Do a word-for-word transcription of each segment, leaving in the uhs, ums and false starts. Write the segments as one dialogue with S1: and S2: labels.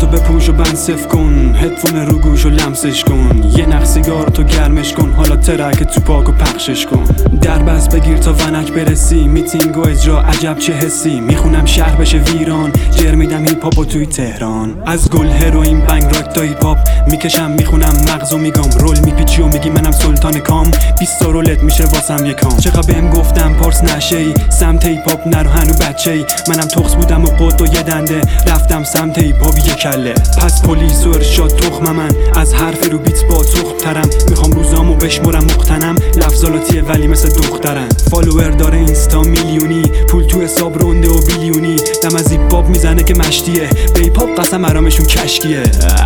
S1: بپوش و بند صف کن، هدفون رو گوش و لمسش کن، یه نخ سیگار تو گرمش کن، حالا ترک تو پاک و پخشش کن. در بس بگیر تا ونک برسی، میتینگ و اجرا عجب چه حسی. میخونم شهر بشه ویران، جر میدم هیپ هاپ و توی تهران. از گل هروئین بنگ راک تا هیپ هاپ میکشم، میخونم مغزو میگم، رول میپیچی و میگی منم سلطان کام. بیست تا رولت میشه واسم یکام. چقدر بهم گفتم پارس نشی، سمت هیپ هاپ نرو هنو بچه‌ای. منم تخس بودم و قد و یه دنده، رفتم سمت هیپ هاپ یه کله. پس پلیس و ارشاد تخم من، از حرف رو بیت با تخم ترم. میخوام روزامو بشمرم مقتنم، لفظالاتی ولی مثل دخترم. فالوور داره اینستا میلیونی، پول تو حساب رونده و بیلیونی. دم از هیپ هاپ میزنه که مشتیه، به هیپ هاپ قسم ارامشون کشکیه.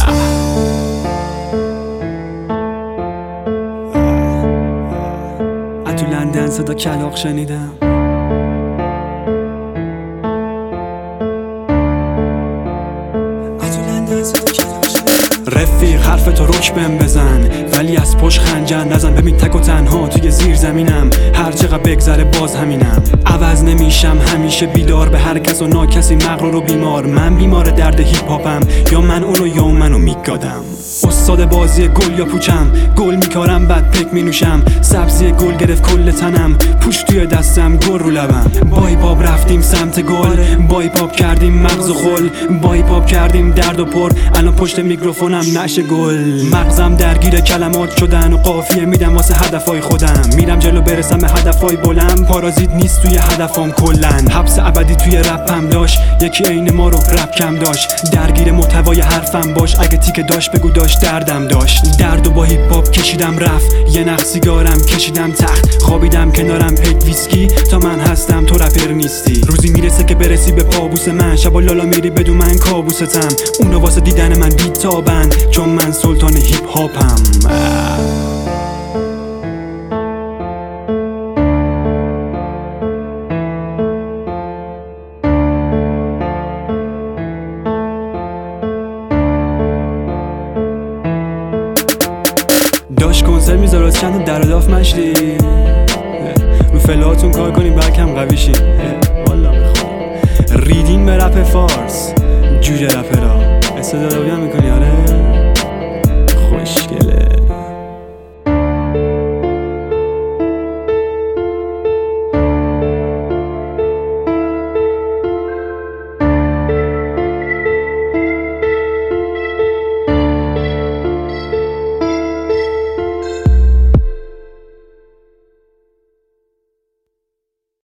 S1: تو لندن صدا کلاغ شنیدم، رفیق حرف تو رک بهم بزن، ولی از پشت خنجر نزن. ببین تک و تنها توی زیر زمینم، هر چقدر بگذره باز همینم. عوض نمیشم همیشه بیدار، به هر کس و ناکسی مغرور و بیمار. من بیمار درد هیپ هاپم، یا من اونو یا منو میگادم. استاد بازی گل یا پوچم، گل میکارم بعد پک مینوشم. سبزی گل گرفت کل تنم، پوش توی دستم گل رو لبم. با هیپ هاپ رفتیم سمت گل، با هیپ هاپ کردیم مغز و خل، با هیپ هاپ کردیم درد و پر. الان پشت میکروفونم نشه گل، مغزم درگیر کلمات شدن و قافیه میدم واسه هدفای خودم. میرم جلو برسم به هدفای بلند، پارازیت نیست توی هدفام کلن. حبس ابدی توی رپم داشت، یکی عین ما رو رپ کم داشت. درگیر محتوای حرفم باش، اگه تیک داشت بگو داشت دردم داشت. درد و با هیپ هاپ کشیدم رفت، یه نخ سیگارم کشیدم تخت. خوابیدم کنارم پیک ویسکی، تا من هستم تو رپر نیستی. روزی میرسه که برسی به پابوس من، شب و لالا میری بدون من کابوستم. اونا واسه دیدن من بیتابن، چون من سلطان هیپ هاپم. داشت کنسر میذاره چند در داف مشتی، رو فلاتون کار کنیم برکم قوی شیم. والا بخوام ریدین به رپ فارس، جوجه رپ